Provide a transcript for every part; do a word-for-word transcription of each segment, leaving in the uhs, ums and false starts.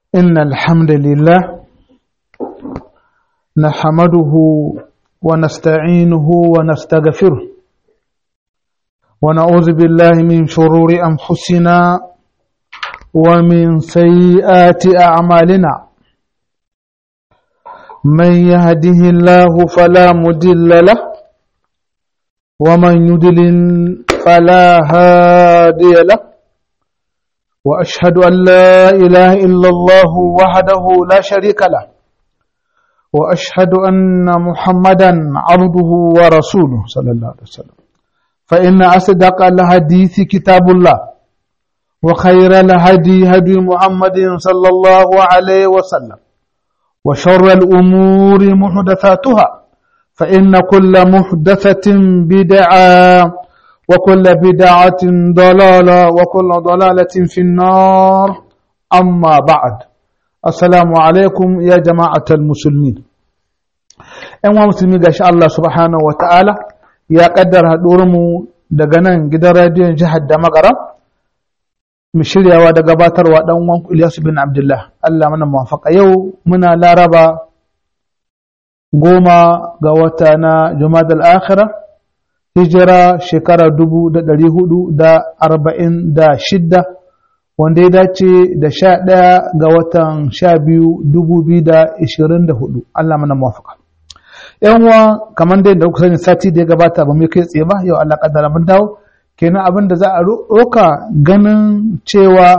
إن الحمد لله نحمده ونستعينه ونستغفره ونعوذ بالله من شرور أنفسنا ومن سيئات أعمالنا من يهده الله فلا مضل له ومن يضلل فلا هادي له وأشهد أن لا إله إلا الله وحده لا شريك له وأشهد أن محمدا عبده ورسوله صلى الله عليه وسلم فإن أصدق الحديث كتاب الله وخير الهدي هدي محمد صلى الله عليه وسلم وشر الأمور محدثاتها فإن كل محدثة بدعة وكل بدعة ضلالة وكل ضلالة في النار أما بعد السلام عليكم يا جماعة المسلمين أيها المسلمين إن شاء الله سبحانه وتعالى يا قدر هدورمو دغنان gidan radiyon jihar da magara mu shiryawa da gabatarwa dan uwan Ilyas bin Abdullah Allah mana muwafaqa yau muna laraba goma ga wata na Jumadal Akhirah hijira shekara dubu da ɗari hudu da arba'in da shidda wanda ya dace da sha ɗaya ga watan sha biyu dubu biyu da ishirin da hudu Allah mana muwafaka yan uwa kamar dai da kuka sani sati da ya gabata ba mu kai tsaye ba yau Allah kaddara mun dawo kenan abin da za a roka ganin cewa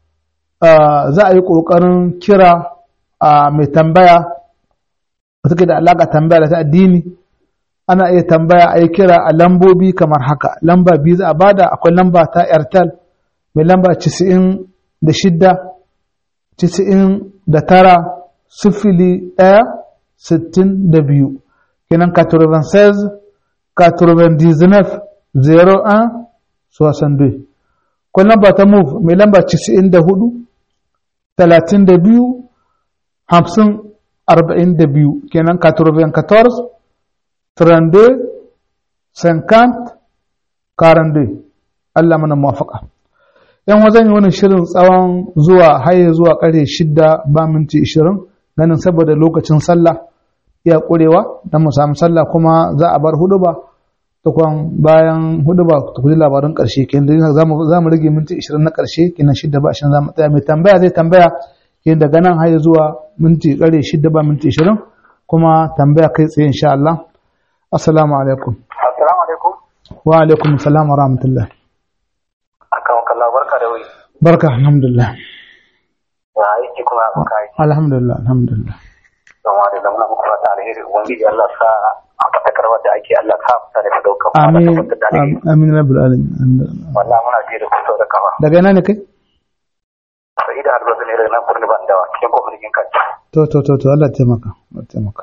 za a yi kokarin kira mai tambaya wata da alaka tambaya da ta addini ana iya tambaya a yi kira a lambobi kamar haka lamba biyu za a bada akwai lamba ta airtel mai lamba casa'in da shidda casa'in da tara sifili ɗaya sittin da biyu kenan quatre-vingt-seize quatre-vingt-dix-neuf zero un soixante-deux akwai lamba ta move mai lamba casa'in da hudu talatin da biyu hamsin arba'in da biyu kenan quatre-vingt-quatorze trente-deux cinquante quarante-deux Allah mana muwafaka yan wazan yi wannan shirin tsawon zuwa haye zuwa kare shidda ba minti ishirin ganin saboda lokacin sallah ya kurewa dan mu samu sallah kuma za a bar huduba tukun bayan huduba ta kuje labarin karshe kenan za mu za mu rage minti ishirin na karshe kenan shidda ba ishirin za mu tsaya mai tambaya zai tambaya kenan daga nan haye zuwa minti kare shidda ba minti ishirin kuma tambaya kai tsaye insha Allah. Assalamu alaikum. Assalamu alaikum. Wa alaikum assalam wa rahmatullah. Akan kallah barka da wuri. Barka alhamdulillah. Ya aiki kuma barka aiki. Alhamdulillah alhamdulillah. Zama da zama muku fata alheri ubangiji Allah sa a fatakar wadda ake Allah ka fita daga daukar amin amin rabbul alamin. Wallahi muna ji da kusa da kafa. Daga ina ne kai? Sai da albazu ne daga nan kurni ban dawa cikin kokarin kanka. To to to to Allah taimaka. Allah taimaka.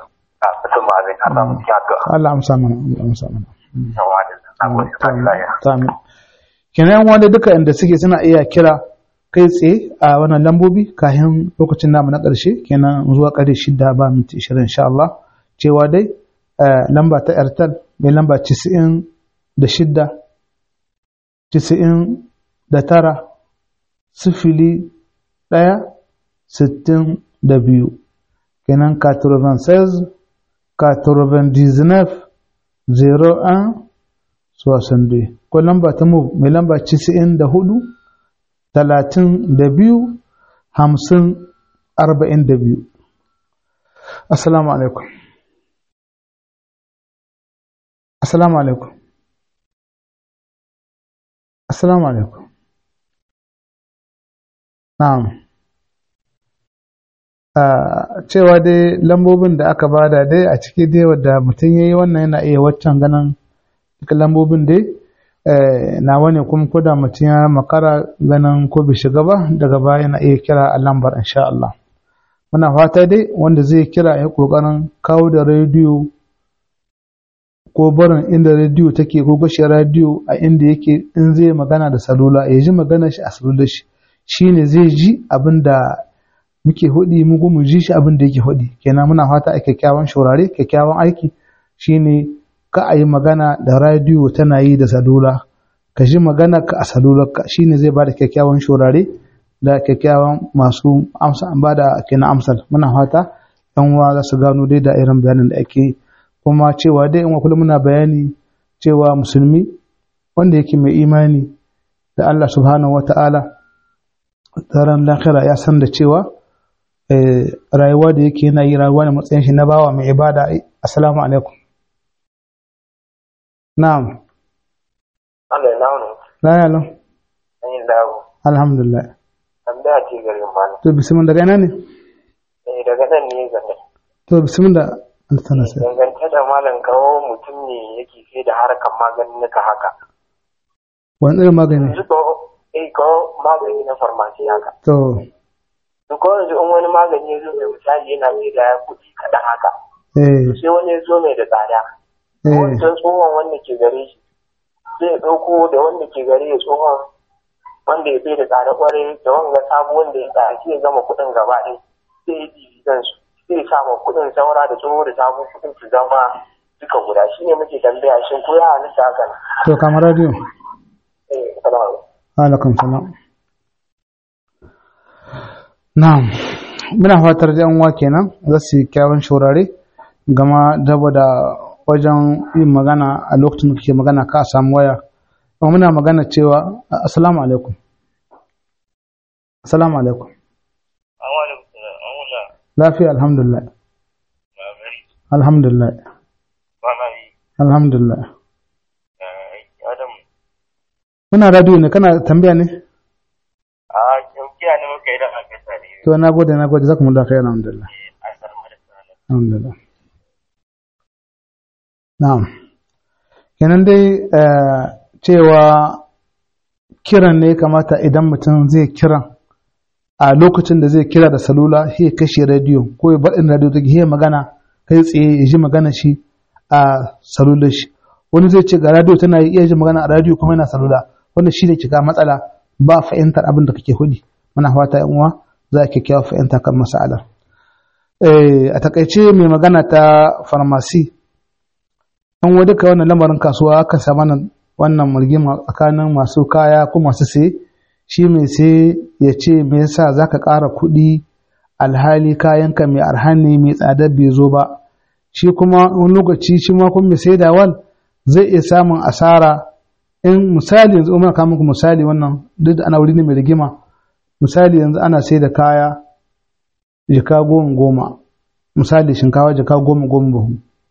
Allah amsa mana Allah amsa mana amin kenan wanda duka inda suke suna iya kira kai tsaye a wannan lambobi kafin lokacin namu na ƙarshe kenan zuwa ƙarfe shida ba minti ishirin insha Allah cewa dai lamba ta Airtel mai lamba casa'in da shida casa'in da tara sifili ɗaya sittin da biyu kenan quatre-vingt-seize quatre-vingt-dix-neuf zero un soixante-deux ko lamba ta mu mai lamba casa'in da hudu talatin da biyu hamsin arba'in da biyu assalamu alaikum assalamu alaikum assalamu alaikum na'am cewa dai lambobin da aka bada dai a ciki dai wadda mutum ya yi wannan yana iya waccan ganin duka lambobin dai na wani kuma ko da mutum ya makara ganin ko bai shiga ba daga baya yana iya kira a lambar insha Allah muna fata dai wanda zai kira ya kokarin kawo da rediyo ko barin inda rediyo take ko gashi rediyo a inda yake in zai magana da salula ya ji magana shi a salula shi shine zai ji abin da muke hudi mu mu ji shi abin da yake hudi kenan muna fata a kyakkyawan shaurare kyakkyawan aiki shine ka a yi magana da radio tana yi da salula ka ji magana ka a salular ka shine zai bada kyakkyawan shaurare da kyakkyawan masu amsa ba da kenan amsal muna fata yan uwa za su gano dai da irin bayanin da ake kuma cewa dai in kullum muna bayani cewa musulmi wanda yake mai imani da Allah subhanahu wata'ala taron lahira ya san da cewa rayuwa da yake yana yi rayuwa ne matsayin shi na bawa mai ibada. Assalamu alaikum. Na'am. Allah ya launa. La ya lau. An yi dawo. Alhamdulillah. Tambaya ce garin malam. To bismillah daga ina ne? Eh daga nan ne gane. To bismillah Allah sana sai. Dangance da malam kawo mutum ne yake sai da harkan maganin nika haka. Wani irin magani? Yanzu ko eh ko magani na farmasi haka. To. To ko yanzu in wani magani ya zo mai misali yana sai da kuɗi kaɗan haka. Eh. Sai wani ya zo mai da tsada. Eh. Wancan tsohon wanda ke gare shi zai ɗauko da wanda ke gare ya tsohon wanda ya bai da tsada ƙwarai da wanga sabu wanda ya tsaya sai ya gama kuɗin gaba ɗaya sai ya dividan su sai ya samu kuɗin saura da tsoho da sabon kuɗin su zama duka guda shi ne muke tambaya shin ko ya halitta haka. To kamar radio. Eh, salamu alaikum salam. Na'am. Muna fatar da yan uwa kenan za su yi kyawun shaurare gama daba da wajen yin magana a lokacin da kake magana ka samu waya. Kuma muna magana cewa assalamu alaikum. Assalamu alaikum. Lafiya alhamdulillah. Alhamdulillah. Alhamdulillah. Muna radio ne kana tambaya ne? a kyaukiya ne muka yi da akasa ne. To na gode na gode zakumullahu khairan alhamdulillah. Alhamdulillah. Na'am. Kenan dai cewa kiran ne kamata idan mutum zai kiran a lokacin da zai kira da salula sai kashe radio ko ya bar in radio take sai magana kai tsaye ya ji magana shi a salular shi. Wani zai ce ga radio tana iya ji magana a radio kuma yana salula wanda shi ne kika matsala ba fahimtar abin da kake hudi. Muna fata yan uwa za a kyakkyawa fahimta kan mas'alar. Eh a takaice mai magana ta farmasi an wa duka wannan lamarin kasuwa aka samu wannan murgima tsakanin masu kaya ko masu sai shi mai sai ya ce me yasa zaka ƙara kuɗi alhali kayanka mai arhani mai tsada bai zo ba shi kuma wani lokaci shi ma kuma mai sai dawal zai iya samun asara in misali yanzu umar kawo muku misali wannan duk da ana wuri ne mai rigima misali yanzu ana sai da kaya jika goma goma misali shinkawa jika goma goma buhu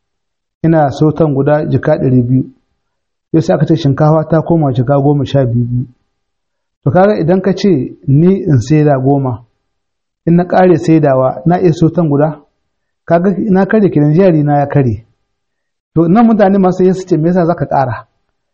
ina sautan guda jika ɗari biyu yau sai aka ce shinkawa ta koma jika goma sha biyu to kaga idan ka ce ni in saida goma in na ƙare saidawa na iya sautan guda kaga na kare kiran jari na ya kare to nan mutane masu yin su ce me yasa zaka ƙara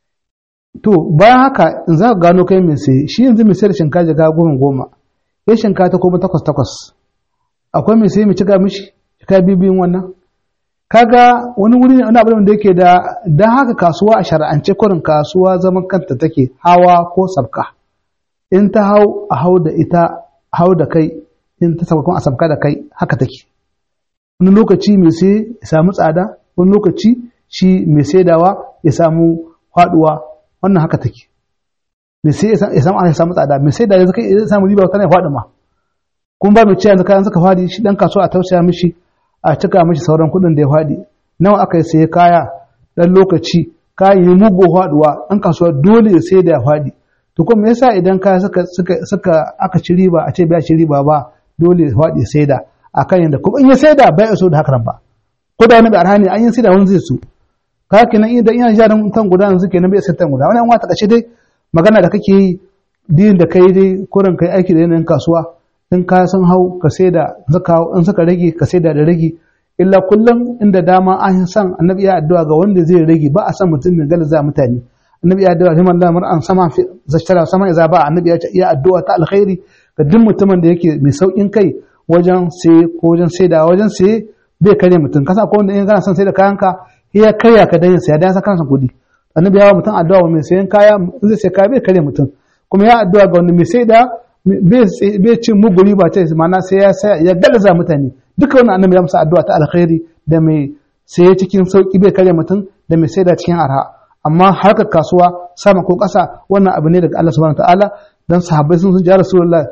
to bayan haka in za ka gano kai mai sai shi yanzu mai sayar shinkafa jika goma goma ya shinkafa ta koma takwas takwas akwai mai sai mai cika mishi cika bibiyun wannan kaga wani wuri ne wani abin da yake da dan haka kasuwa a shar'ance kurin kasuwa zaman kanta take hawa ko sabka in ta hau a hau da ita hau da kai in ta sabka kuma a sabka da kai haka take wani lokaci mai sai ya samu tsada wani lokaci shi mai saidawa ya samu faduwa wannan haka take mai sai ya samu ya samu tsada mai saida yanzu kai ya samu riba kana faɗi ma kun ba mai ciya yanzu kayan suka fadi shi dan kasuwa a tausaya mishi a cika mishi sauran kuɗin da ya fadi nawa aka yi sai kaya dan lokaci kayan yi mugu faduwa dan kasuwa dole ya sai da ya fadi to kuma me yasa idan kaya suka suka suka aka ci riba a ce bai ci riba ba dole ya fadi saida akan yanda kuma in ya saida bai so da haka ba ko da wani bai arhani an yi saida wani zai so ka kenan idan ina jarin tan guda yanzu kenan bai sai tan guda wani an wata kace dai magana da kake yi din da kai dai kurin kai aiki da yanayin kasuwa in ka san hau ka saida zaka in suka rage ka saida da rage illa kullum inda dama an san annabi ya addu'a ga wanda zai rage ba a san mutum mai galaza mutane annabi ya addu'a liman lamar an sama fi zashtara sama iza ba annabi ya ya addu'a ta alkhairi ga duk mutumin da yake mai saukin kai wajen sai ko wajen saida wajen sai bai kare mutum kasa ko wanda in kana son saida kayanka ya karya ka dan saya dan sa kansa kudi annabi ya wa mutum addu'a mai sayan kaya zai sai kaya bai kare mutum kuma ya addu'a ga wanda mai saida bai cin muguri ba ta mana sai ya ya galaza mutane duka wannan annabi ya musa addu'a ta alkhairi da mai saye cikin sauki bai kare mutum da mai saida cikin arha amma harkar kasuwa sama ko ƙasa wannan abu ne daga Allah subhanahu wataala dan sahabbai sun sun ji Rasulullah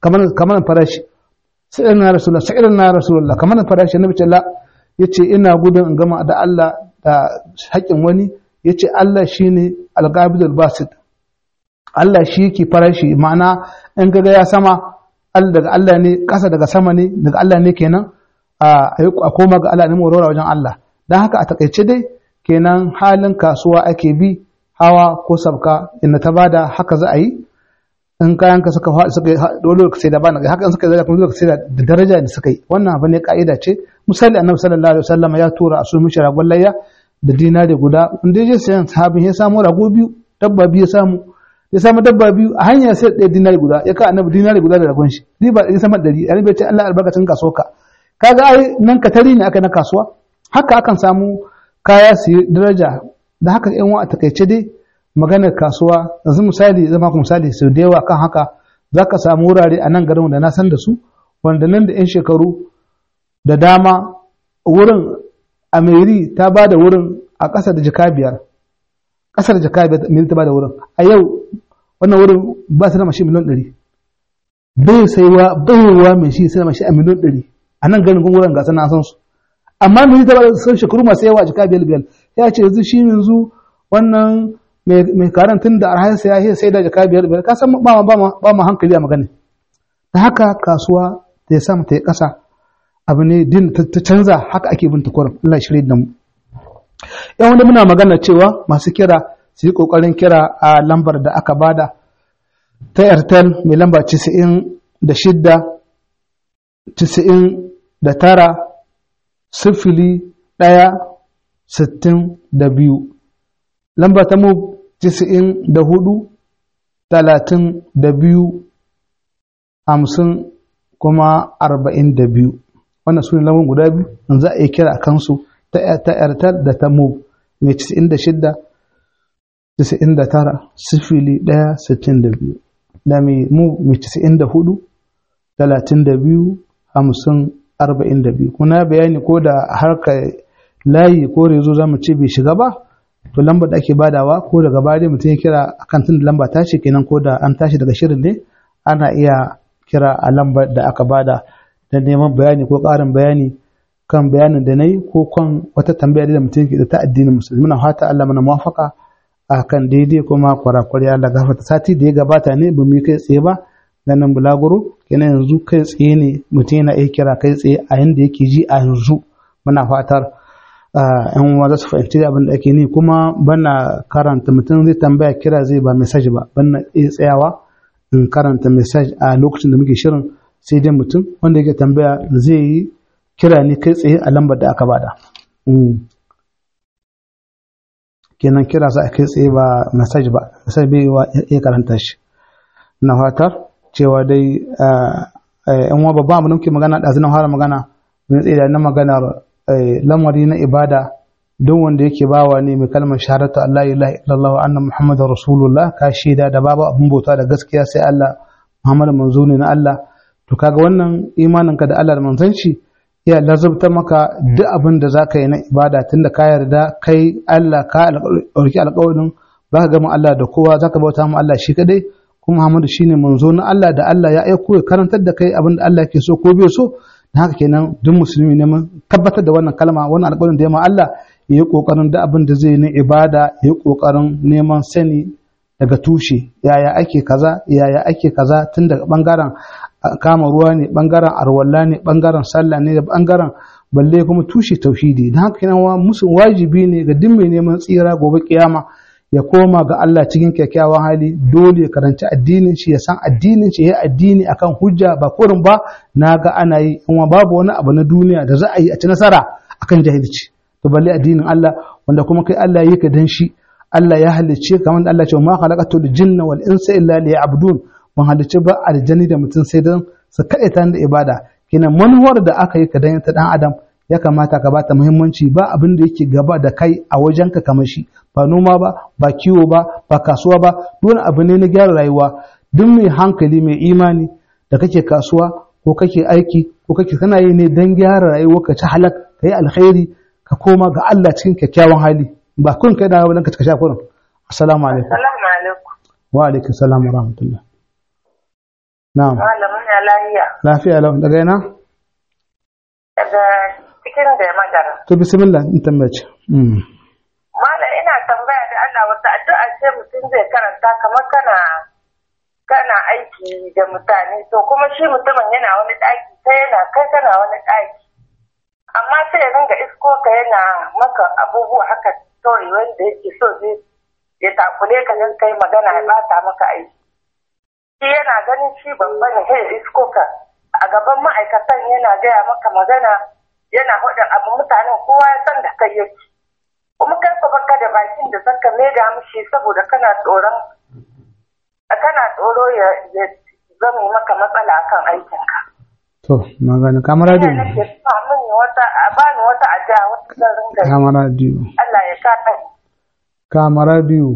kamar kamar farashi sai na rasulullah sai na rasulullah kamar farashi annabi ce la yace ina gudun in gama da Allah da haƙin wani yace Allah shine al-qabidul basit Allah shi yake farashi ma'ana in kaga ya sama Allah daga Allah ne ƙasa daga sama ne daga Allah ne kenan a koma ga Allah ne mu rora wajen Allah dan haka a takaice dai kenan halin kasuwa ake bi hawa ko sabka inda ta bada haka za a yi in kayan ka suka suka dole ka sai da bana haka in suka zai kuma sai da daraja da suka yi wannan abu ne kaida ce misali annabi sallallahu alaihi wasallam ya tura a su mishi ragon layya da dinari guda wanda ya je sayan sahabin ya samu rago biyu dabba biyu ya samu ya samu dabba biyu a hanya sai da dinari guda ya ka annabi dinari guda da ragon shi riba ya sama dari annabi ya ce Allah albarkacin kaso ka kaga ai nan ka tari ne aka na kasuwa haka akan samu kaya su daraja da haka yan wa a takaice dai maganar kasuwa yanzu misali zama ku misali sau da yawa kan haka za ka samu wurare a nan garin da na san da su wanda nan da 'yan shekaru da dama wurin ameri ta ba da wurin a ƙasa da jaka biyar ƙasar jaka biyar mil ta ba da wurin a yau wannan wurin ba su da mashi miliyan ɗari bai saiwa baiwa mai shi sai da mashi a miliyan ɗari a nan garin gungunan gasa na san su amma mil ta ba da sun shekaru masu yawa a jaka biyar biyar ya ce yanzu shi yanzu wannan mai karan tun da arhainsa ya sai da jaka biyar biyar ka san ba ma hankali a magana ta haka kasuwa ta sama ta yi ƙasa abu ne din ta canza haka ake bin tukwarin Allah shirye da mu yan wanda muna magana cewa masu kira su yi ƙoƙarin kira a lambar da aka bada ta airtel mai lamba casa'in da shidda casa'in da tara sifili ɗaya sittin da biyu lamba ta mu tisa'in da hudu talatin da biyu hamsin kuma arba'in da biyu wannan su ne lambar guda biyu in za a yi kira a kansu ta airtel da ta mu mai tisa'in da shidda tisa'in da tara sifili ɗaya sittin da biyu da mai mu mai tisa'in da hudu talatin da biyu hamsin arba'in da biyu kuna bayani ko da harkar layi ko rezo za mu ce bai shiga ba to lambar da ake badawa ko daga baya mutum ya kira akan tun da lamba tashi kenan ko da an tashi daga shirin ne ana iya kira a lambar da aka bada da neman bayani ko ƙarin bayani kan bayanin da na yi ko kan wata tambaya da mutum ke da ta addinin musulmi na fata Allah mana muwafaka a kan daidai kuma kwarakwari Allah gafarta sati da ya gabata ne ba mu yi kai tsaye ba ganin bulaguro kenan yanzu kai tsaye ne mutum yana iya kira kai tsaye a yanda yake ji a yanzu muna fatar yan uwa za su fahimci abin da ake ni kuma bana karanta mutum zai tambaya kira zai ba message ba bana iya tsayawa in karanta message a lokacin da muke shirin sai dai mutum wanda yake tambaya zai yi kira ne kai tsaye a lambar da aka bada kenan kira za a kai tsaye ba message ba sai bai iya karanta shi na fatar cewa dai yan uwa babban abin da muke magana da zan fara magana mun tsaye na maganar lamari na ibada don wanda yake bawa ne mai kalmar shahadatu Allah ilaha illallah wa anna muhammadar rasulullah ka shaida da babu abin bauta da gaskiya sai Allah Muhammad manzo ne na Allah to kaga wannan imanin ka da Allah da manzon shi ya lazabta maka duk abin da zaka yi na ibada tunda ka yarda kai Allah ka alƙawarki alƙawarin zaka ga mu Allah da kowa zaka bauta mu Allah shi kadai kuma Muhammadu shine manzo na Allah da Allah ya aiko ya karantar da kai abin da Allah yake so ko bai so haka kenan duk musulmi ne mun tabbatar da wannan kalma wannan alƙawarin da ya ma Allah ya yi ƙoƙarin da abin da zai na ibada ya yi ƙoƙarin neman sani daga tushe yaya ake kaza yaya ake kaza tun daga ɓangaren kama ruwa ne ɓangaren arwalla ne ɓangaren sallah ne da ɓangaren balle kuma tushe tauhidi don haka kenan musu wajibi ne ga duk mai neman tsira gobe kiyama ya koma ga Allah cikin kyakkyawan hali dole ya karanci addinin shi ya san addinin shi ya addini akan hujja ba kurin ba na ga ana yi kuma babu wani abu na duniya da za a yi a ci nasara akan jahilci to balle addinin Allah wanda kuma kai Allah yi ka dan shi Allah ya halicce kamar da Allah ya ce ma khalaqatul jinna wal insa illa liya'budun mun halicce ba aljani da mutum sai dan su kaɗe ta da ibada kenan manuwar da aka yi ka dan ta dan adam ya kamata ka bata muhimmanci ba abin da yake gaba da kai a wajenka kamar shi ba noma ba ba kiwo ba ba kasuwa ba duk abu ne na gyara rayuwa duk mai hankali mai imani da kake kasuwa ko kake aiki ko kake kana yi ne dan gyara rayuwa ka ci halak kai alkhairi ka koma ga Allah cikin kyakkyawan hali ba kun kai da ka cika shafurin assalamu alaikum assalamu alaikum wa alaikum salam wa rahmatullah na'am Malamin ya lafiya. lafiya lau daga ina Daga cikin da magana. to bismillah in tambace mm Malam ina tambaya da Allah wata addu'a ce mutum zai karanta kamar kana kana aiki da mutane to kuma shi mutumin yana wani ɗaki sai yana kai kana wani ɗaki. Amma sai ya ringa isko ka yana maka abubuwa haka story wanda yake so zai ya takule ka zan kai magana ya bata maka aiki. Shi yana ganin shi babba ne sai ya isko ka a gaban ma'aikatan yana gaya maka magana yana hudun abu mutanen kowa ya san da kai yake. Kuma kai ka baka da bakin da zaka maida mishi saboda kana tsoron kana tsoro ya zama maka matsala akan aikinka. to na gane kamar radio Ina nake sa mini wata a bani wata aja wata zan ringa yi. kamar radio Allah ya kata ni. kamar radio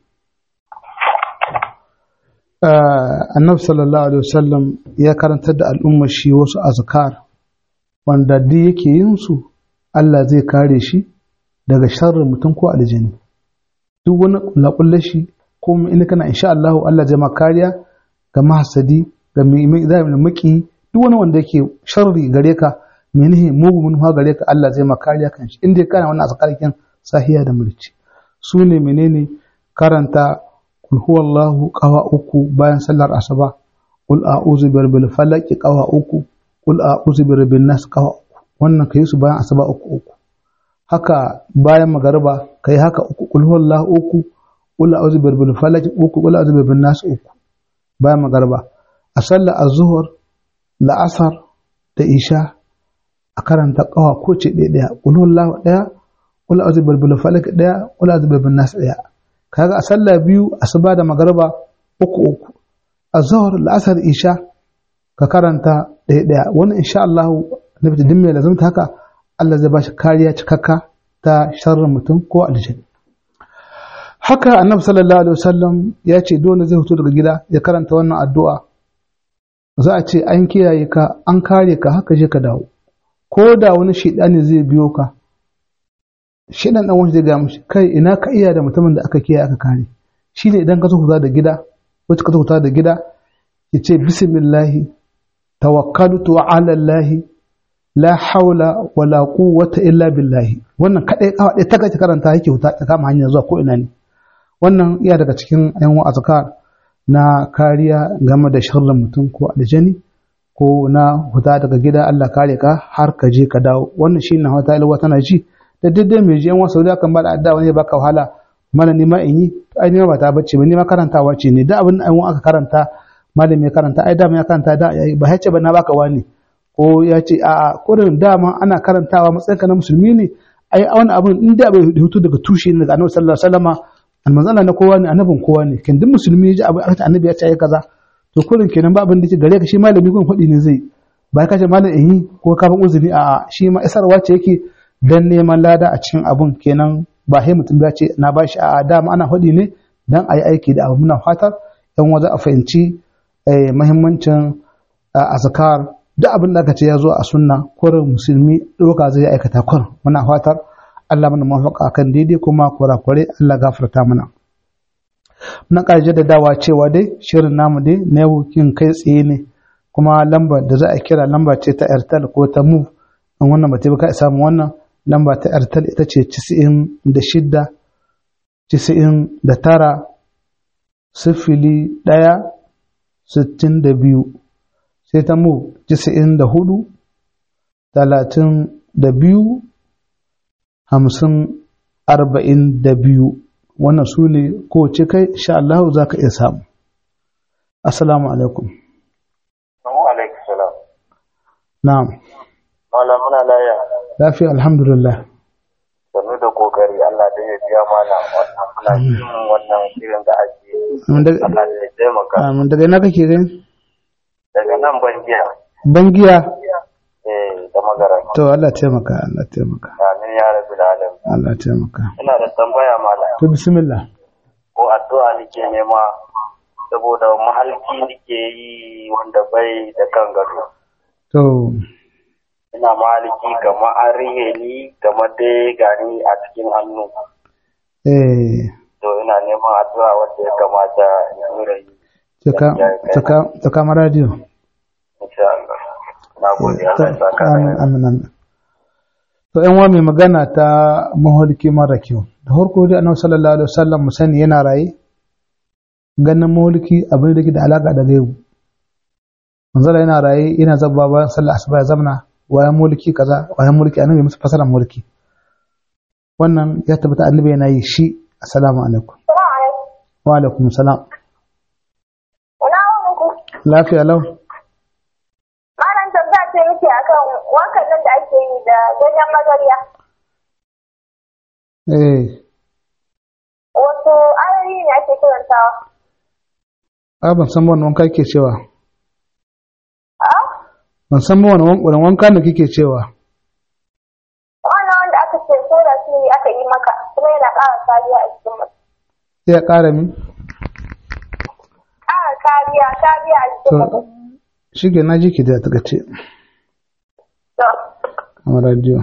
annabi sallallahu alaihi wasallam ya karantar da al'ummar shi wasu azkar wanda duk yake yin su Allah zai kare shi daga sharrin mutum ko aljini duk wani laƙullar shi ko in kana insha Allah Allah zai maka kariya ga mahasadi ga mai zai maki duk wani wanda yake sharri gare ka menihi mugu mun ha gare ka Allah zai maka kariya kan shi inda kana wannan azkarkin sahiya da mulki su ne menene karanta kul huwallahu qawa uku bayan sallar asuba kul a'udhu birabbil falaq qawa uku kul a'udhu birabbin nas qawa uku wannan kai su bayan asuba uku uku haka bayan magariba kai haka uku kul huwallahu uku kul a'udhu birabbil falaq uku kul a'udhu birabbin nas uku bayan magariba a sallar az-zuhr la'asar da isha a karanta kawa ko ce ɗaya ɗaya kul huwallahu ɗaya kul a'udhu birabbil falaq ɗaya kul a'udhu birabbin nas ɗaya kaga a sallah biyu asuba da magariba uku uku az-zuhr la'asar isha ka karanta ɗaya ɗaya wannan insha Allah nabi din mai lazumta haka Allah zai bashi kariya cikakka ta sharrin mutum ko aljini haka annabi sallallahu alaihi wasallam ya ce dole zai fito daga gida ya karanta wannan addu'a za a ce an kiyaye ka an kare ka haka je ka dawo ko da wani shedani zai biyo ka shedan dan wani zai ga mishi kai ina ka iya da mutumin da aka kiyaye aka kare shine idan ka zo fita da gida wacce ka zo fita da gida ya ce bismillah tawakkaltu ala allah la haula wala quwwata illa billahi wannan kadai kawa dai ta kace karanta yake huta ta kama hanya zuwa ko ina ne wannan iya daga cikin ayan azkar na kariya game da sharrin mutum ko aljani ko na huta daga gida Allah kare ka har ka je ka dawo wannan shine na wata ilwa tana ji da daddai mai ji yan wasu da kan ba da adda wani baka wahala mana ni ma in yi ai ni ba ta bace ba ni ma karantawa ce ne da abin ayyun aka karanta malami ya karanta ai da ya karanta da ba hace ba na baka wani ko ya ce a kurin dama ana karantawa matsayinka na musulmi ne ai wani abin inda bai hutu daga tushe ne daga annabi sallallahu alaihi wasallama almanzala na kowa ne annabin kowa ne kin duk musulmi ya ji abin aka annabi ya ce ai kaza to kurin kenan ba abin da yake gare ka shi malami gun faɗi ne zai ba ka ce malam in yi ko ka ban uzuri a shi ma isarwa ce yake dan neman lada a cikin abun kenan ba sai mutum ya ce na bashi a dama ana faɗi ne dan ayi aiki da abu muna fatar yan waje a fahimci muhimmancin azkar duk abin da aka ce ya zo a sunna kurin musulmi doka zai aikata kurin muna fatar Allah mana mafaka kan daidai kuma kurakure Allah gafarta mana na ƙarshe da dawa cewa dai shirin namu dai na yau kin kai tsaye ne kuma lamba da za a kira lamba ce ta Airtel ko ta Move in wannan ba ta ka samu wannan lamba ta Airtel ita ce casa'in da shida casa'in da tara sifili ɗaya sittin da biyu sai ta Move casa'in da hudu talatin da biyu hamsin arba'in da biyu wannan su ne kowace kai sha Allah za ka iya samu. Assalamu alaikum. Wa alaikum salam. Na'am. Wala muna laya. Lafiya alhamdulillah. Sannu da kokari Allah da ya biya mana wannan muna cikin wannan shirin da ake. Allah ya taimaka. Amin daga ina kake gani? Daga nan Bangiya. Bangiya. Eh da magara. To Allah taimaka Allah taimaka. Amin ya rabbi alamin. Allah taimaka. Ina da tambaya malam. To bismillah. Ko addu'a nake nema saboda mahalki nake yi wanda bai da kan gado. To ina mahaliki kamar an rihe ni kamar dai gani a cikin hannu. eh To ina neman addu'a wanda ya kamata in tura yi. ta kama radio. Insha Allah. Na gode Allah ya saka. Amin amin amin. To yan wa mai magana ta maholiki mara kyau. Da farko dai Annabi sallallahu alaihi wasallam mu sani yana raye. Ganin maholiki abin da ke da alaka da gaibu. Manzala yana raye yana zabba bayan sallar asuba ya zamna wayan mulki kaza wayan mulki annabi musu fasara mulki. Wannan ya tabbata annabi yana yi shi. Assalamu alaikum. Wa alaikum salam. Lafiya lau. Malam tambaya ce muke akan wankan nan da ake yi da ganyen magariya. Eh. Wasu ayoyi ne ake karantawa. A ban san wannan wanka kike cewa. A? Ban san wannan wanka ne kike cewa. Wannan wanda aka ce sai da shi aka yi maka kuma yana ƙara kariya a cikin mutum. Sai ya ƙara min? Ƙara kariya, kariya a cikin mutum. Shi ke na ji ki da ta gace. Kamar radio.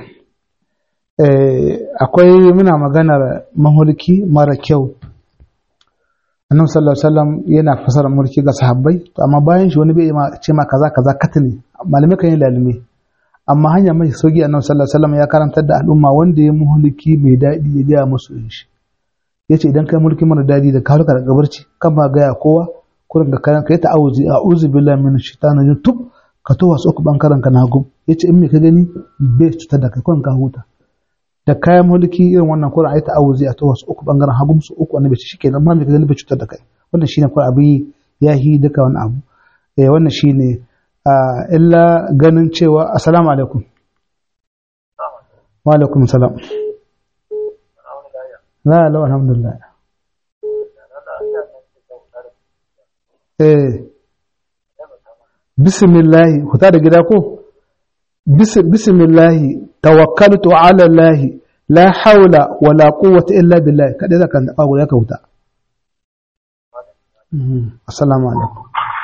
Akwai muna maganar mahulki mara kyau. Annabi sallallahu alaihi wasallam yana fasara mulki ga sahabbai, to amma bayan shi wani bai ma ce ma kaza kaza katani. Malamai kan yi lalume. Amma hanya mai sauki Annabi sallallahu alaihi wasallam ya karantar da al'umma wanda ya mulki mai dadi ya ga musu shi. Yace idan kai mulki mara dadi da ka daga barci kan ba ga kowa kurin da kayan kai ta'awuzi a'udhu billahi minash shaitani rajim tub ka to wasu uku bankaran ka na hagu. Yace in me ka gani bai cutar da kai kurin ka huta. Da kayan mulki irin wannan kurin ayi ta'awuzi a to wasu uku bangaren hagu su uku annabi shi kenan ma me ka gani bai cutar da kai. Wannan shine kurin abin yahi duka wani abu. Eh wannan shine illa ganin cewa assalamu alaikum. Wa alaikum salam. La la alhamdulillah. Eh bismillah huta da gida ko bismillah tawakkaltu ala allah la hawla wala quwwata illa billah kada zaka da bago ya ka huta. Assalamu alaikum.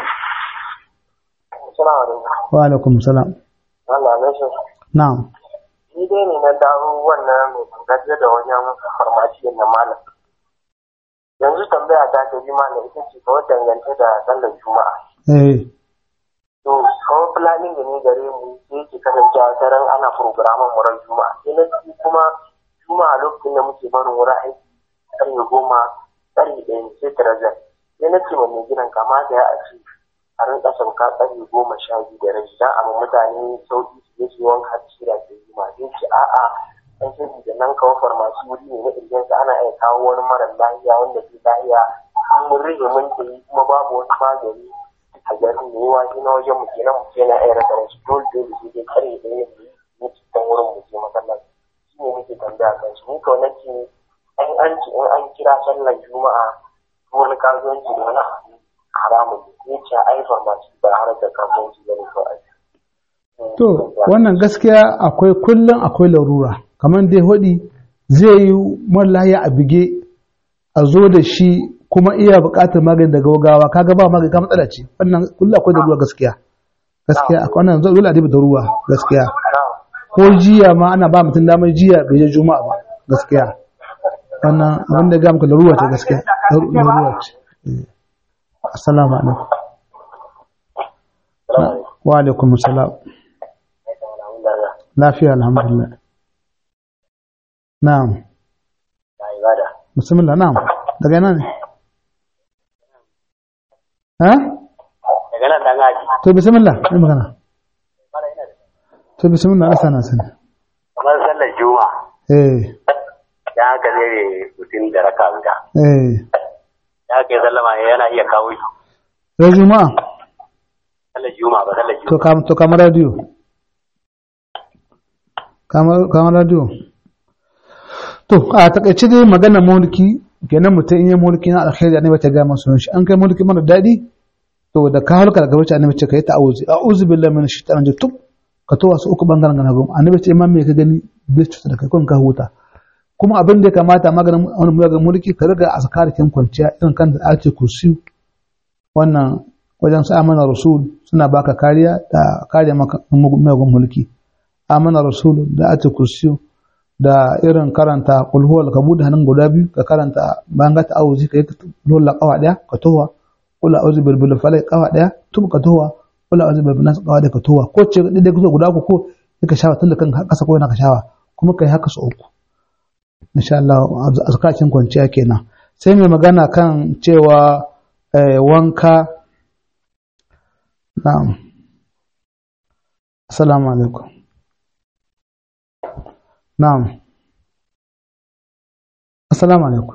Assalamu alaikum. Wa alaikum salam. Allah ne shi. Na'am. Ni dai ne na dawo wannan mai gajiya da wajen farmashi na malam. Yanzu tambaya ta ta bi malam ita ce kawai dangance da sallar juma'a. Eh. To kawai planning da ne gare mu sai yake kasancewa ta ran ana programan murar juma'a. Sai na ci kuma juma'a lokacin da muke barin wurin aiki ƙarfe goma ƙarfe ɗaya sai tara zai. Sai na ce mai gidan kama da ya a ce a rinka sauka ƙarfe goma sha biyu da rabi don a mutane sauƙi su je su wanka su da ke juma'a. Sai ce a'a an sani da nan kawo farmasi wuri ne na irgensa ana iya kawo wani marar lahiya wanda ke lahiya mun rage mun ta yi kuma babu wani magani a garin da yawa shi na wajen mu kenan mu kenan a rasa rasu dole dole sai dai kare da yin mu cikin wurin mu ke masallaci shi ne muke tambaya kan shi ni kawai nake an an ci in an kira sallar juma'a wani kasuwanci da wani haramun ne ce ai farmasi ba har da kasuwanci ba ne kawai. To wannan gaskiya akwai kullum akwai larura. Kamar dai hudi zai yi mallaye a bige a zo da shi kuma iya buƙatar magani daga wagawa kaga ba magani ka matsala ce wannan kullu akwai da ruwa gaskiya gaskiya akwai wannan zai dole a diba da ruwa gaskiya ko jiya ma ana ba mutum damar jiya bai je juma'a ba gaskiya wannan abin da ga muku da ruwa ce gaskiya da ruwa ce. Assalamu alaikum. Wa alaikum assalam. Lafiya alhamdulillah. Na'am. Bismillah na'am. Daga nan ne? Ha? Daga nan dan aji. To bismillah, ai magana. To bismillah Allah sana sani. Kamar sallar juma'a. Eh. Ya haka zai mutum da raka guda. Eh. Ya haka sallama yana iya kawo shi. Sai juma'a. Sallar juma'a ba sallar juma'a. To kam to kamar radio. Kamar kamar radio. To a takaice dai magana mulki kenan mutum in yi mulki na alkhairi annabi ta ga masu shi an kai mulki mara dadi to da ka halka daga wuce annabi ce kai ta'awuzi a'udhu billahi minash shaitanir rajim tub ka to wasu uku bangaren gana gum annabi ce imam me ka gani bai cuta da kai kun ka huta kuma abin da ya kamata maganin wani mulki ka riga azkarikin kwanciya irin kan da ake kursi wannan wajen su amana rasul suna baka kariya da kariya maka mugun mulki amana rasul da ake kursi da irin karanta kulhuwal ka bude hannun guda biyu ka karanta bayan ga ta'awuzi ka yi kulhuwal kawa daya ka towa kula auzu bil falaq kawa daya tubu ka towa kula auzu bil nas kawa da ka towa ko ce dai kuzo guda ku ko ka shawa tun da kan kasa ko yana ka shawa kuma kai haka su uku insha Allah azkakin kwanciya kenan sai mai magana kan cewa wanka na'am assalamu alaikum na'am assalamu alaikum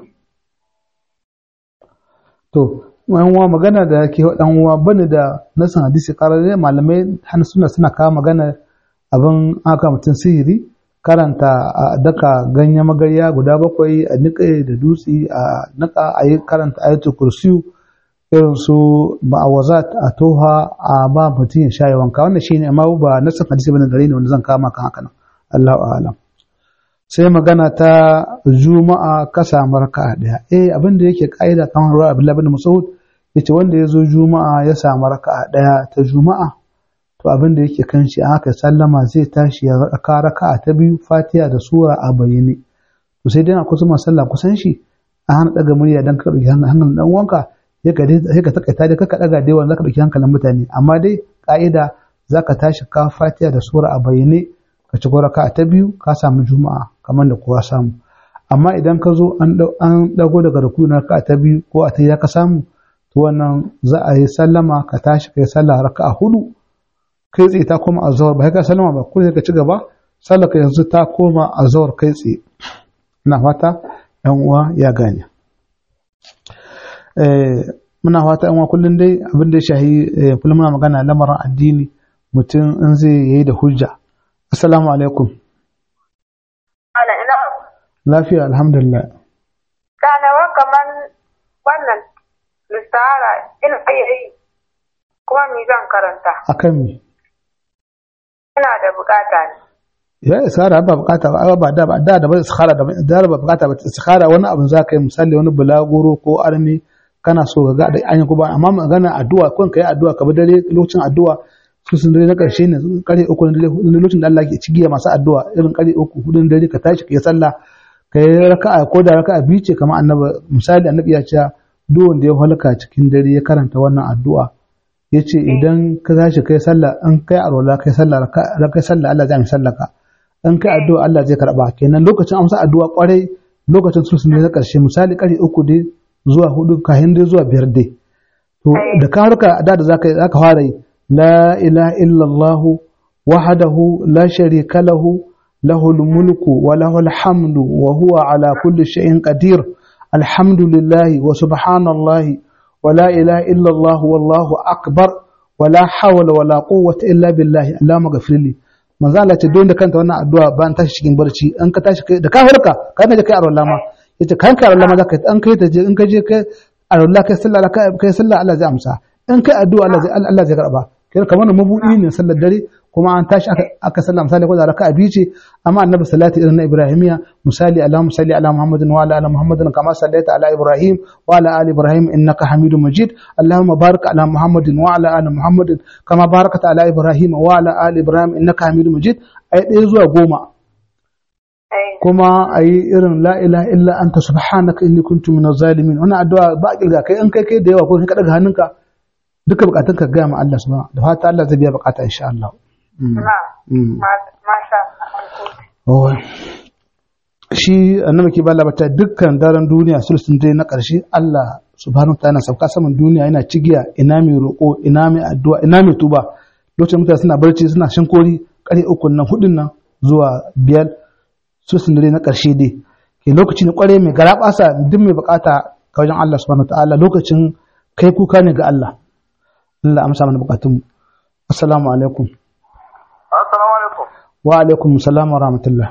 to wani wa magana da ke dan uwa bane da nasan hadisi karare malamai hannu suna suna kawo magana abin aka mutum sihiri karanta a daka ganyen magarya guda bakwai a niƙe da dutse a niƙa a yi karanta ayatul kursiyu irin su ma'awazat a toha a ba mutum ya sha wanka wannan shine amma ba nasan hadisi bane gare ne wanda zan kama kan haka nan Allahu a'lam sai magana ta juma'a ka samu raka'a daya eh abin da yake kaida kamar ruwa Abdullahi bin Mas'ud yace wanda yazo juma'a ya samu raka'a daya ta juma'a to abin da yake kan shi aka sallama zai tashi ya raka raka'a ta biyu Fatiha da sura a bayyane to sai dai akwai kuma sallah kusan shi a hana daga murya dan ka dauki hankalin dan uwanka sai ka sai ka takaita dai ka daga dai wanda zaka dauki hankalin mutane amma dai kaida zaka tashi ka Fatiha da sura a bayyane ka ci raka'a ta biyu ka samu juma'a kamar da kowa samu amma idan ka zo an dago daga ruku na raka'a ta biyu ko a ta ka samu to wannan za a yi sallama ka tashi kai sallah raka'a hudu kai tsaye ta koma azhar ba ka sallama ba ko ka ci gaba sallar ka yanzu ta koma azhar kai tsaye ina fata ɗan uwa ya gane eh muna fata ɗan uwa kullun dai abin da ya shahi kullum muna magana lamarin addini mutum in zai yi da hujja assalamu alaikum lafiya alhamdulillah kanawa kamar wannan lissara ina yi kuma mi zan karanta akan mi ina da bukata ne ya isara ba bukata ba ba da ba da da ba istikhara da da ba bukata ba istikhara wani abin zaka yi misali wani bulaguro ko armi kana so ga da an yi kuma amma magana addu'a kun kai addu'a ka bi dare lokacin addu'a su sun dare na karshe ne kare uku ne lokacin da Allah ke cigiya masu addu'a irin kare uku hudun dare ka tashi ka sallah ka yi raka'a ko da raka'a biyu ce kamar annabi misali annabi ya ce duk wanda ya halaka cikin dare ya karanta wannan addu'a yace idan ka tashi kai sallah an kai arwala kai sallah raka'a sallah Allah zai sallaka an kai addu'a Allah zai karba kenan lokacin amsa addu'a kwarai lokacin su sun na karshe misali kare uku dai zuwa hudu kahin dai zuwa biyar dai to da ka harka da da zaka zaka fara yi la ilaha illallah wahdahu la sharika lahu له الملك وله الحمد وهو على كل شيء قدير الحمد لله وسبحان الله ولا إله إلا الله والله أكبر ولا حول ولا قوة إلا بالله اللهم اغفر لي ما زالت دون كانت وانا الدعاء بان tashi cikin barci an ka tashi da ka hulka kai ne kai aro lama yace kai ka aro lama zaka an kai ta je in ka je kai aro la kai sallah kai sallah Allah zai amsa in kai addu'a Allah zai Allah zai karba kai kamar mabudi ne sallar dare kuma an tashi aka sallah misali ko da raka'a biyu ce amma annabi salati irin na ibrahimiya misali allahumma salli ala muhammadin wa ala ali muhammadin kama sallaita ala ibrahim wa ala ali ibrahim innaka hamidum majid allahumma barik ala muhammadin wa ala ali muhammadin kama barakta ala ibrahim wa ala ali ibrahim innaka hamidum majid ai ɗaya zuwa goma kuma ayi irin la ilaha illa anta subhanaka inni kuntu minaz zalimin wannan addu'a ba kilga kai in kai kai da yawa ko ka daga hannunka duka bukatun ka ga ma Allah subhanahu da fata Allah zai biya bukata insha Allah shi annabi ke bala bata dukkan daren duniya sulsun dai na ƙarshe Allah subhanahu ta'ala sauka saman duniya yana cigiya ina mai roƙo ina mai addu'a ina mai tuba lokacin mutane suna barci suna shinkori ƙare uku nan hudun nan zuwa biyar sulsun dai na ƙarshe dai ke lokaci ne ƙware mai garabasa duk mai bukata ga wajen Allah subhanahu ta'ala lokacin kai kuka ne ga Allah Allah amsa mana bukatun assalamu alaikum Assalamu alaikum. Wa alaikum salam wa rahmatullah.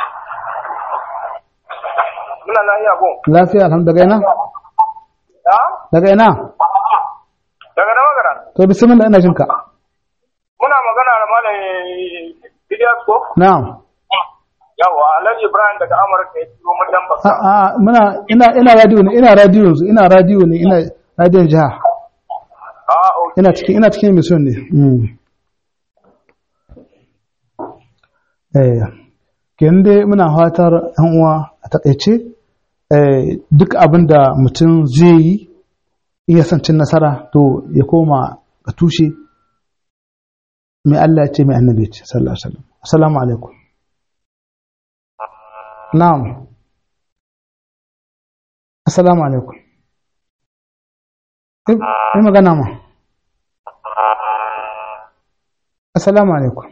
Muna lafiya ko? Lafiya alhamdulillah daga ina? Ya? Daga ina? Daga da magana. To bismillah ina jinka. Muna magana da malam Ilyas ko? Na'am. Yawa Alhaji Ibrahim daga Amurka ya turo mun dan baka. A a muna ina ina radio ne ina radio yanzu ina radio ne ina radio jiha. Ah okay. Ina cikin ina cikin mission ne. Mm. kenan dai muna fatar yan uwa a takaice duk abin da mutum zai yi in ya san cin nasara to ya koma ga tushe mai Allah ya ce mai annabi ya ce sallallahu alaihi wasallam. Assalamu alaikum. Na'am. Assalamu alaikum. Eh magana ma. Assalamu alaikum.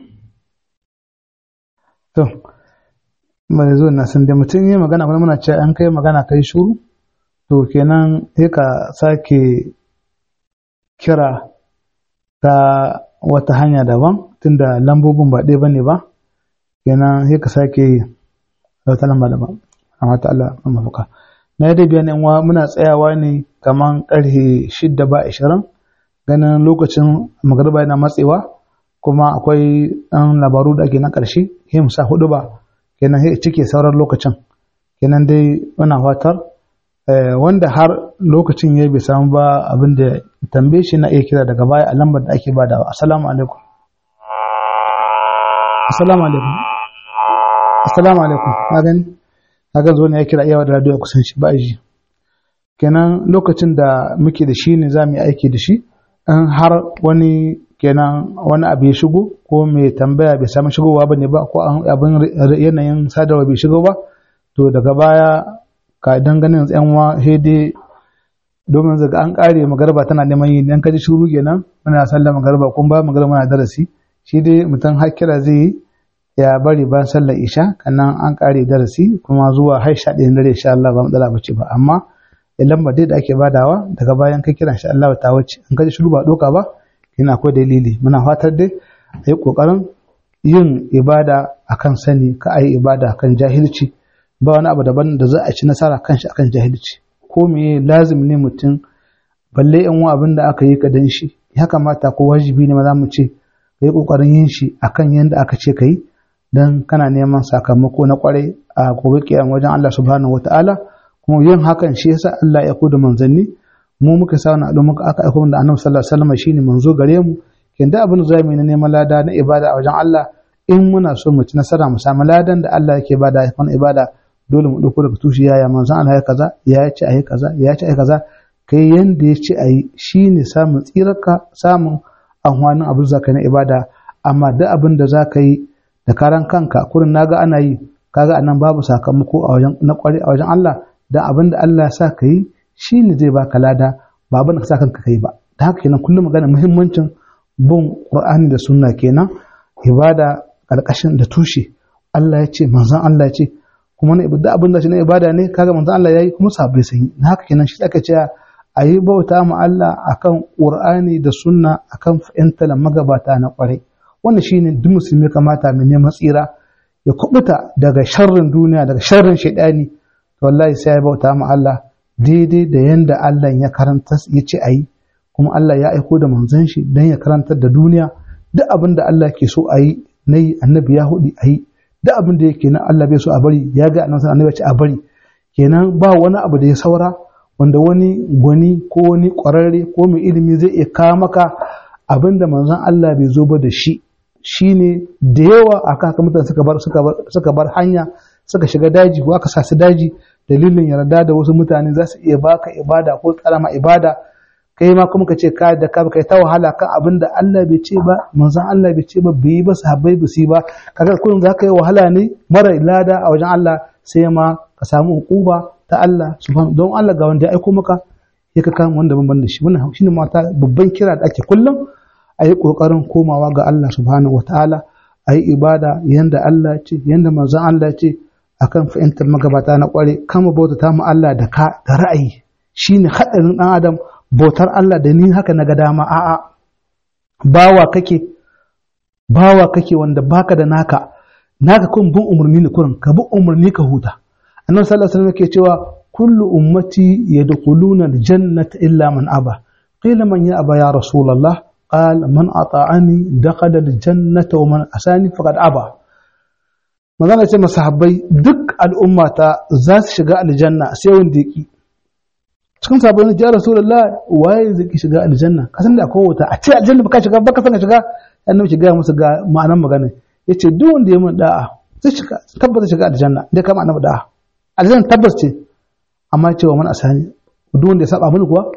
To mai zo na san da mutum yi magana kuma muna cewa an kai magana kai shuru to kenan sai ka sake kira ta wata hanya daban tunda lambobin ba ɗaya bane ba kenan sai ka sake wata lamba daban amma ta Allah amma fuka na yadda biyan yan muna tsayawa ne kaman karfe shidda ba ashirin ganin lokacin magariba yana matsewa kuma akwai ɗan labaru da ake na ƙarshe sai mu sa hudu ba kenan sai cike sauran lokacin kenan dai muna fatar wanda har lokacin ya bai samu ba abin da tambaye shi na iya kira daga baya a lambar da ake badawa. Assalamu alaikum. Assalamu alaikum. Assalamu alaikum. Na gani? Na ga zo ne ya kira iyawa da radio kusan shi ba ji. Kenan lokacin da muke da shi ne za mu yi aiki da shi in har wani kenan wani abu ya shigo ko mai tambaya bai samu shigowa ba ne ba ko abin yanayin sadarwa bai shigo ba to daga baya ka danganin yan wa hede domin zaga an kare magarba tana neman yin yan kaji shuru kenan muna sallar magarba kun ba magarba muna darasi shi dai mutum har kira zai yi ya bari bayan sallar isha kannan an kare darasi kuma zuwa har sha ɗayan dare insha Allah ba matsala bace ba amma lambar dai da ake badawa daga bayan kai kira insha Allah ta wuce in kaji shuru ba doka ba yana akwai dalili muna fatar dai a yi kokarin yin ibada akan sani ka ayi ibada akan jahilci ba wani abu daban da za a ci nasara kan shi akan jahilci ko me lazim ne mutum balle yan wa abin da aka yi kadan shi ya kamata ko wajibi ne ma za mu ce kai kokarin yin shi akan yanda aka ce kai dan kana neman sakamako na kwarai a gobe kiyama wajen Allah subhanahu wataala kuma yin hakan shi yasa Allah ya koda manzanni mu muka sa wani al'umma aka aika da Annabi sallallahu alaihi wasallam shine manzo gare mu kin da abin da zamu yi na neman lada na ibada a wajen Allah in muna so mu ci nasara mu samu ladan da Allah yake bada kan ibada dole mu dauko daga tushe yaya manzon Allah ya kaza ya ce ayi kaza ya ce ayi kaza kai yanda ya ce ayi shine samun tsirarka samun amfanin abin zaka na ibada amma duk abin da zaka yi da karan kanka kurin naga ana yi kaga anan babu sakamako a wajen na kware a wajen Allah da abin da Allah ya sa ka yi shine zai baka lada ba abin da ka sa kanka kai ba da haka kenan kullum magana muhimmancin bin Qur'ani da sunna kenan ibada karkashin da tushe Allah ya ce manzon Allah ya ce kuma na ibada abin da shi na ibada ne kaga manzon Allah yayi kuma sabai sun yi haka kenan shi aka ce ayi bauta ma Allah akan Qur'ani da sunna akan fahimtar magabata na kware wannan shine duk musulmi kamata mu neman tsira ya kubuta daga sharrin duniya daga sharrin shaidani to wallahi sai ya bauta ma Allah daidai da yanda Allah ya karanta ya ce ayi kuma Allah ya aiko da manzon shi dan ya karantar da duniya duk abin da Allah ke so ayi nayi annabi ya hudi ayi duk abin da yake na Allah bai so a bari ya ga annabi annabi ya ce a bari kenan ba wani abu da ya saura wanda wani gwani ko wani kwararre ko mai ilimi zai iya kawo maka abin da manzon Allah bai zo ba da shi shine da yawa aka haka mutane suka bar suka bar suka bar hanya suka shiga daji ko aka sa su daji dalilin yarda da wasu mutane za su iya baka ibada ko karama ibada kai ma kuma ka ce ka da ka kai ta wahala kan abin da Allah bai ce ba manzon Allah bai ce ba bai ba sahabbai ba su ba kaga kullum za ka yi wahala ne mara lada a wajen Allah sai ma ka samu hukuba ta Allah subhanahu don Allah ga wanda ya aiko maka ya ka kan wanda ban da shi wannan shine mata babban kira da ake kullum a yi kokarin komawa ga Allah subhanahu wataala a yi ibada yanda Allah ce yanda manzon Allah ce akan fahimtar magabata na kware kama bauta ta mu Allah da ka da ra'ayi shine hadarin dan adam bautar Allah da ni haka naga dama a'a bawa kake bawa kake wanda baka da naka naka kun bin umarni ne kurin ka bi umarni ka huta annabi sallallahu alaihi wasallam yake cewa kullu ummati yadkhuluna aljannata illa man aba qila man ya aba ya rasulullah qala man ata'ani dakhala aljannata wa man asani faqad aba magana ce masahabbai duk al'ummata za su shiga aljanna sai wanda yake cikin sabon ya rasulullah waye zai shiga aljanna kasan da akwai wata a ce aljanna baka shiga baka san ka shiga annabi shiga musu ga ma'anar magana yace duk wanda ya mun da'a zai shiga tabbata shiga aljanna dai kama annabi da'a aljanna tabbas ce amma cewa man asani duk wanda ya saba mun kuwa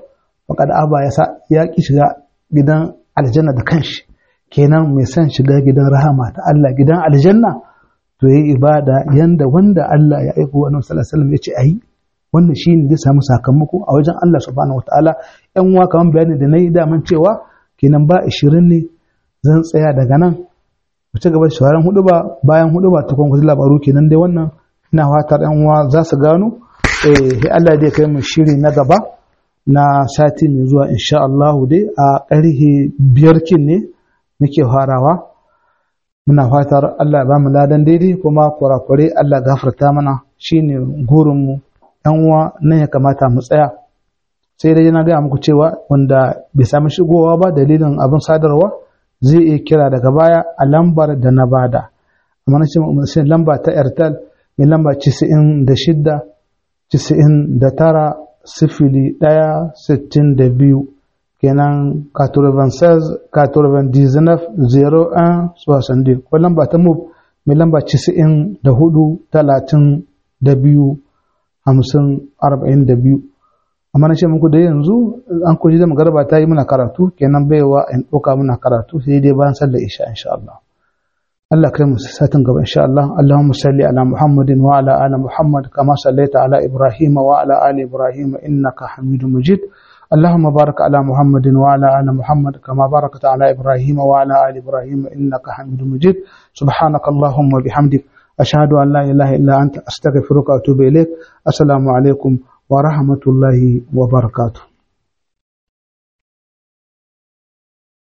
faqad aba ya sa ya ki shiga gidan aljanna da kanshi kenan mai son shiga gidan rahama ta Allah gidan aljanna to yayi ibada yanda wanda Allah ya aiko annabi sallallahu alaihi wasallam yace ayi wannan shine zai samu sakamako a wajen Allah subhanahu wataala yan uwa kaman bayani da nayi da man cewa kenan ba ishirin ne zan tsaya daga nan mu ci gaba da shawaran hudu ba bayan hudu ba tukun kuzi labaru kenan dai wannan ina fatar yan uwa za su gano eh Allah dai kai mu shiri na gaba na sati mai zuwa insha Allah dai a ƙarhe biyar kin ne muke farawa muna fatar Allah ba mu ladan daidai kuma kurakure Allah gafarta mana shine gurin mu yan uwa nan ya kamata mu tsaya sai dai na ga muku cewa wanda bai samu shigowa ba dalilin abin sadarwa zai iya kira daga baya a lambar da na bada amma na ce lamba ta Airtel mai lamba casa'in da shida casa'in da tara sifili ɗaya sittin da biyu kenan quatre-vingt-seize quatre-vingt-dix-neuf zero un soixante ko lamba ta move mai lamba casa'in da hudu talatin da biyu hamsin arba'in da biyu amma na ce muku da yanzu an kuji da magarba ta yi muna karatu kenan baiwa in ɗauka muna karatu sai dai bayan sallar isha insha Allah Allah kai mu satin gaba insha Allah Allahumma salli ala Muhammadin wa ala ali Muhammad kama sallaita ala Ibrahim wa ala ali Ibrahim innaka Hamidum Majid اللهم بارك على محمد وعلى آل محمد كما باركت على إبراهيم وعلى آل إبراهيم إنك حميد مجيد سبحانك اللهم وبحمدك أشهد أن لا إله إلا أنت أستغفرك وأتوب إليك السلام عليكم ورحمة الله وبركاته